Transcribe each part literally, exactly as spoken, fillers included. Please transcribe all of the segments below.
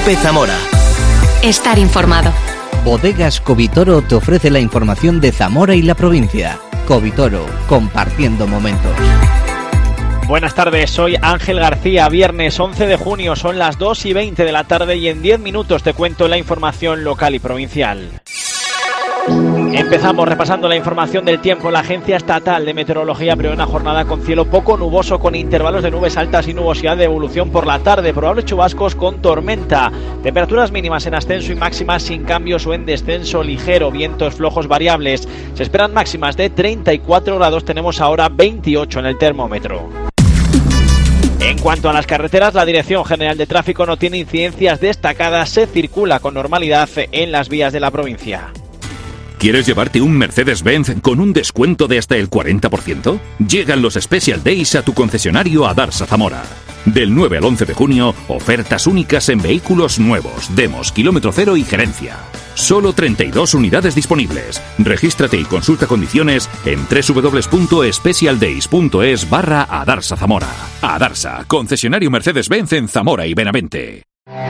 COPE Zamora. Estar informado. Bodegas Covitoro te ofrece la información de Zamora y la provincia. Covitoro, compartiendo momentos. Buenas tardes, soy Ángel García. Viernes once de junio, son las dos y veinte de la tarde y en diez minutos te cuento la información local y provincial. Empezamos repasando la información del tiempo. La Agencia Estatal de Meteorología prevé una jornada con cielo poco nuboso, con intervalos de nubes altas y nubosidad de evolución por la tarde, probables chubascos con tormenta, temperaturas mínimas en ascenso y máximas sin cambios o en descenso ligero, vientos flojos variables. Se esperan máximas de treinta y cuatro grados, tenemos ahora veintiocho en el termómetro. En cuanto a las carreteras, la Dirección General de Tráfico no tiene incidencias destacadas, se circula con normalidad en las vías de la provincia. ¿Quieres llevarte un Mercedes-Benz con un descuento de hasta el cuarenta por ciento? Llegan los Special Days a tu concesionario Adarsa Zamora. Del nueve al once de junio, ofertas únicas en vehículos nuevos, demos, kilómetro cero y gerencia. Solo treinta y dos unidades disponibles. Regístrate y consulta condiciones en doble u doble u doble u punto special days punto es barra Adarsa Zamora. Adarsa, concesionario Mercedes-Benz en Zamora y Benavente.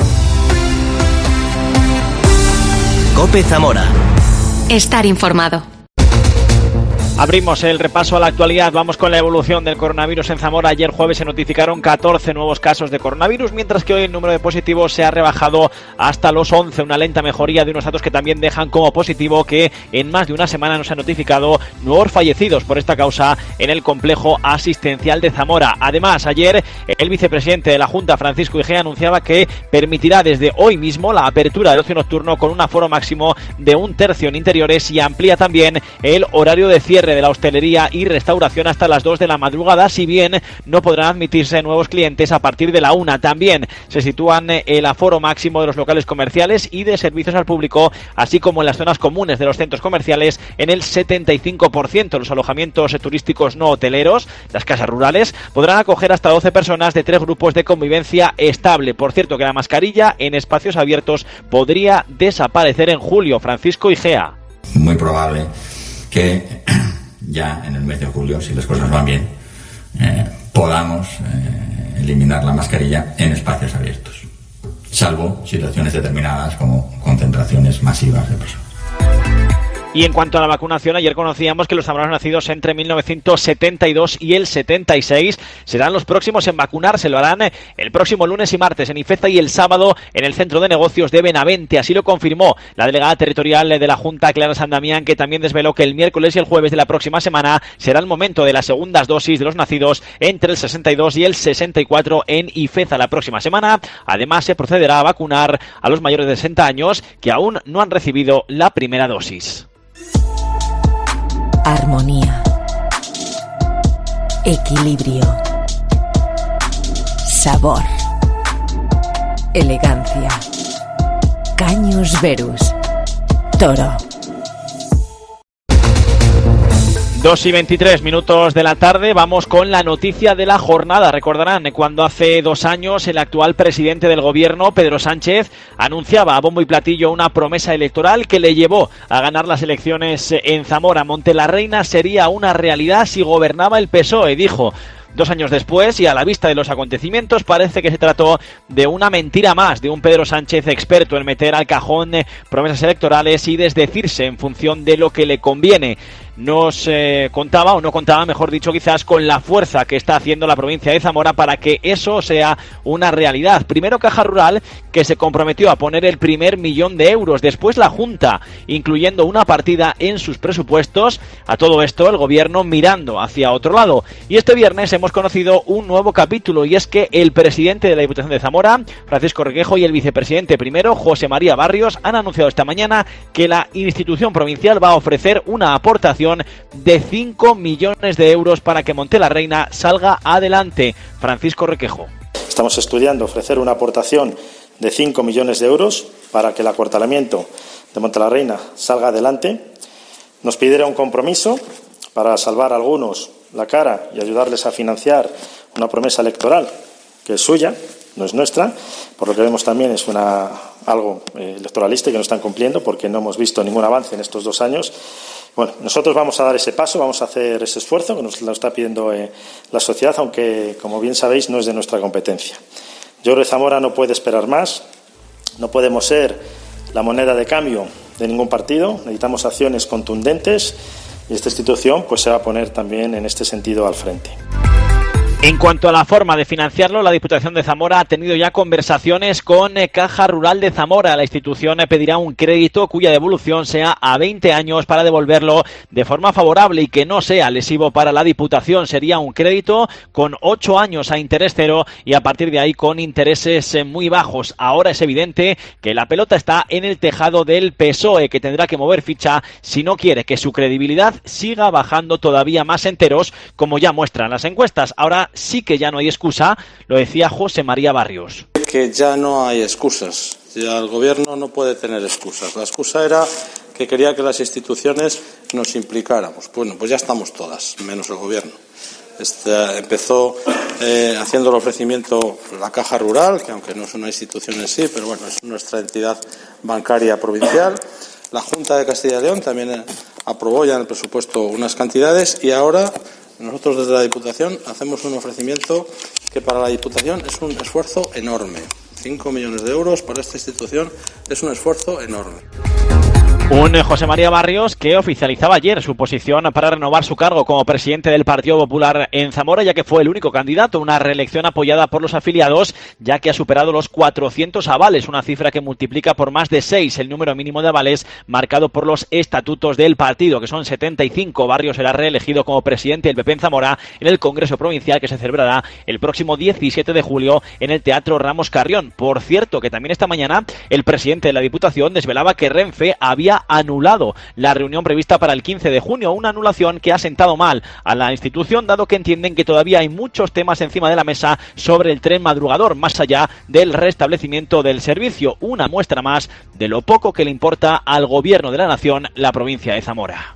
COPE Zamora. Estar informado. Abrimos el repaso a la actualidad. Vamos con la evolución del coronavirus en Zamora. Ayer jueves se notificaron catorce nuevos casos de coronavirus, mientras que hoy el número de positivos se ha rebajado hasta los once. Una lenta mejoría de unos datos que también dejan como positivo que en más de una semana no se han notificado nuevos fallecidos por esta causa en el complejo asistencial de Zamora. Además, ayer el vicepresidente de la Junta, Francisco Igea, anunciaba que permitirá desde hoy mismo la apertura del ocio nocturno con un aforo máximo de un tercio en interiores y amplía también el horario de cierre de la hostelería y restauración hasta las dos de la madrugada, si bien no podrán admitirse nuevos clientes a partir de la una. También se sitúan el aforo máximo de los locales comerciales y de servicios al público, así como en las zonas comunes de los centros comerciales en el setenta y cinco por ciento. Los alojamientos turísticos no hoteleros, las casas rurales, podrán acoger hasta doce personas de tres grupos de convivencia estable. Por cierto, que la mascarilla en espacios abiertos podría desaparecer en julio. Francisco Igea. Muy probable que ya en el mes de julio, si las cosas van bien, eh, podamos eh, eliminar la mascarilla en espacios abiertos, salvo situaciones determinadas como concentraciones masivas de personas. Y en cuanto a la vacunación, ayer conocíamos que los zamoranos nacidos entre mil novecientos setenta y dos y el setenta y seis serán los próximos en vacunarse. Lo harán el próximo lunes y martes en Ifeza y el sábado en el Centro de Negocios de Benavente. Así lo confirmó la delegada territorial de la Junta, Clara San Damián, que también desveló que el miércoles y el jueves de la próxima semana será el momento de las segundas dosis de los nacidos entre el sesenta y dos y el sesenta y cuatro en Ifeza la próxima semana. Además, se procederá a vacunar a los mayores de sesenta años que aún no han recibido la primera dosis. Armonía, equilibrio, sabor, elegancia. Caños Verus, Toro. dos y veintitrés minutos de la tarde, vamos con la noticia de la jornada. Recordarán cuando hace dos años el actual presidente del gobierno, Pedro Sánchez, anunciaba a bombo y platillo una promesa electoral que le llevó a ganar las elecciones en Zamora. Montelarreina sería una realidad si gobernaba el P S O E, dijo. Dos años después, y a la vista de los acontecimientos, parece que se trató de una mentira más, de un Pedro Sánchez experto en meter al cajón promesas electorales y desdecirse en función de lo que le conviene. Nos eh, contaba, o no contaba, mejor dicho, quizás con la fuerza que está haciendo la provincia de Zamora para que eso sea una realidad. Primero Caja Rural, que se comprometió a poner el primer millón de euros. Después la Junta, incluyendo una partida en sus presupuestos. A todo esto, el gobierno mirando hacia otro lado. Y este viernes hemos conocido un nuevo capítulo, y es que el presidente de la Diputación de Zamora, Francisco Requejo, y el vicepresidente primero, José María Barrios, han anunciado esta mañana que la institución provincial va a ofrecer una aportación de cinco millones de euros para que Montelarreina salga adelante. Francisco Requejo. Estamos estudiando ofrecer una aportación de cinco millones de euros para que el acuartelamiento de Montelarreina salga adelante. Nos pidieron un compromiso para salvar a algunos la cara y ayudarles a financiar una promesa electoral que es suya, no es nuestra. Por lo que vemos también es una, algo eh, electoralista y que no están cumpliendo porque no hemos visto ningún avance en estos dos años. Bueno, nosotros vamos a dar ese paso, vamos a hacer ese esfuerzo que nos lo está pidiendo eh, la sociedad, aunque, como bien sabéis, no es de nuestra competencia. Yo creo que Zamora no puede esperar más. No podemos ser la moneda de cambio de ningún partido, necesitamos acciones contundentes y esta institución pues se va a poner también en este sentido al frente. En cuanto a la forma de financiarlo, la Diputación de Zamora ha tenido ya conversaciones con Caja Rural de Zamora. La institución pedirá un crédito cuya devolución sea a veinte años para devolverlo de forma favorable y que no sea lesivo para la Diputación. Sería un crédito con ocho años a interés cero y a partir de ahí con intereses muy bajos. Ahora es evidente que la pelota está en el tejado del P S O E, que tendrá que mover ficha si no quiere que su credibilidad siga bajando todavía más enteros, como ya muestran las encuestas. Ahora sí que ya no hay excusa, lo decía José María Barrios. Que ya no hay excusas, ya el gobierno no puede tener excusas. La excusa era que quería que las instituciones nos implicáramos. Bueno, pues ya estamos todas, menos el gobierno. Este, empezó eh, haciendo el ofrecimiento la Caja Rural, que aunque no es una institución en sí, pero bueno, es nuestra entidad bancaria provincial. La Junta de Castilla y León también aprobó ya en el presupuesto unas cantidades y ahora nosotros desde la Diputación hacemos un ofrecimiento que para la Diputación es un esfuerzo enorme. cinco millones de euros para esta institución es un esfuerzo enorme. Un José María Barrios que oficializaba ayer su posición para renovar su cargo como presidente del Partido Popular en Zamora, ya que fue el único candidato a una reelección apoyada por los afiliados, ya que ha superado los cuatrocientos avales, una cifra que multiplica por más de seis el número mínimo de avales marcado por los estatutos del partido, que son setenta y cinco. Barrios será reelegido como presidente del P P en Zamora en el Congreso Provincial, que se celebrará el próximo diecisiete de julio en el Teatro Ramos Carrión. Por cierto, que también esta mañana el presidente de la Diputación desvelaba que Renfe había anulado la reunión prevista para el quince de junio, una anulación que ha sentado mal a la institución, dado que entienden que todavía hay muchos temas encima de la mesa sobre el tren madrugador, más allá del restablecimiento del servicio. Una muestra más de lo poco que le importa al gobierno de la nación la provincia de Zamora.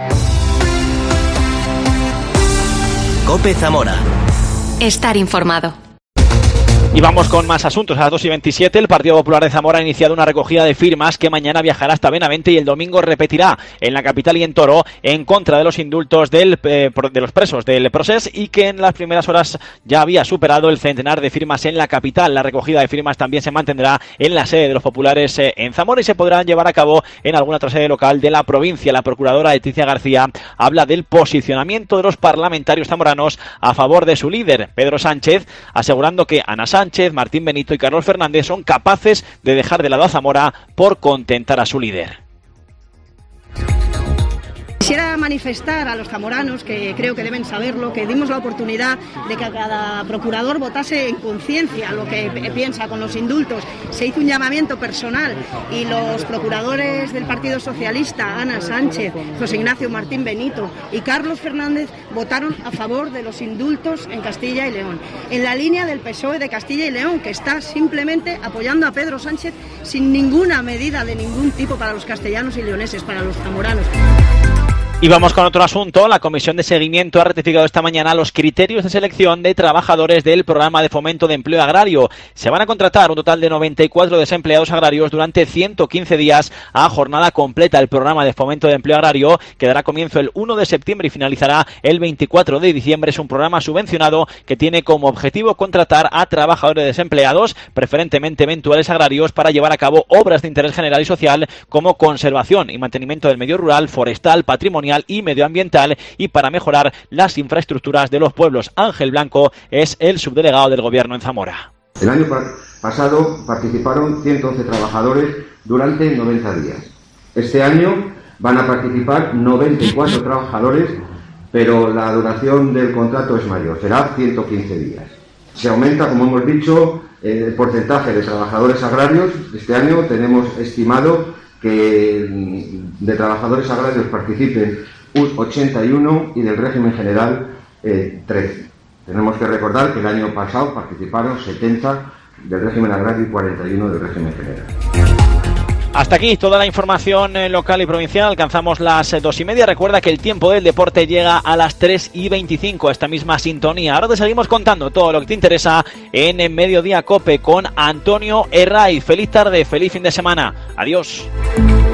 COPE Zamora. Estar informado. Y vamos con más asuntos. A las dos y veintisiete, el Partido Popular de Zamora ha iniciado una recogida de firmas que mañana viajará hasta Benavente y el domingo repetirá en la capital y en Toro en contra de los indultos del, eh, de los presos del Procés, y que en las primeras horas ya había superado el centenar de firmas en la capital. La recogida de firmas también se mantendrá en la sede de los populares eh, en Zamora y se podrán llevar a cabo en alguna otra sede local de la provincia. La procuradora Leticia García habla del posicionamiento de los parlamentarios zamoranos a favor de su líder, Pedro Sánchez, asegurando que Ana Sánchez, Martín Benito y Carlos Fernández son capaces de dejar de lado a Zamora por contentar a su líder. Quisiera manifestar a los zamoranos, que creo que deben saberlo, que dimos la oportunidad de que cada procurador votase en conciencia lo que piensa con los indultos. Se hizo un llamamiento personal y los procuradores del Partido Socialista, Ana Sánchez, José Ignacio Martín Benito y Carlos Fernández, votaron a favor de los indultos en Castilla y León, en la línea del P S O E de Castilla y León, que está simplemente apoyando a Pedro Sánchez sin ninguna medida de ningún tipo para los castellanos y leoneses, para los zamoranos. Y vamos con otro asunto. La Comisión de Seguimiento ha ratificado esta mañana los criterios de selección de trabajadores del Programa de Fomento de Empleo Agrario. Se van a contratar un total de noventa y cuatro desempleados agrarios durante ciento quince días a jornada completa. El Programa de Fomento de Empleo Agrario, que dará comienzo el uno de septiembre y finalizará el veinticuatro de diciembre, es un programa subvencionado que tiene como objetivo contratar a trabajadores desempleados, preferentemente eventuales agrarios, para llevar a cabo obras de interés general y social como conservación y mantenimiento del medio rural, forestal, patrimonial y medioambiental, y para mejorar las infraestructuras de los pueblos. Ángel Blanco es el subdelegado del Gobierno en Zamora. El año pasado participaron ciento once trabajadores durante noventa días. Este año van a participar noventa y cuatro trabajadores, pero la duración del contrato es mayor, será ciento quince días. Se aumenta, como hemos dicho, el porcentaje de trabajadores agrarios. Este año tenemos estimado que de trabajadores agrarios participen ochenta y uno y del régimen general eh, trece. Tenemos que recordar que el año pasado participaron setenta del régimen agrario y cuarenta y uno del régimen general. Hasta aquí toda la información local y provincial. Alcanzamos las dos y media. Recuerda que el tiempo del deporte llega a las tres y veinticinco, a esta misma sintonía. Ahora te seguimos contando todo lo que te interesa en Mediodía Cope con Antonio Herray. Feliz tarde, feliz fin de semana. Adiós.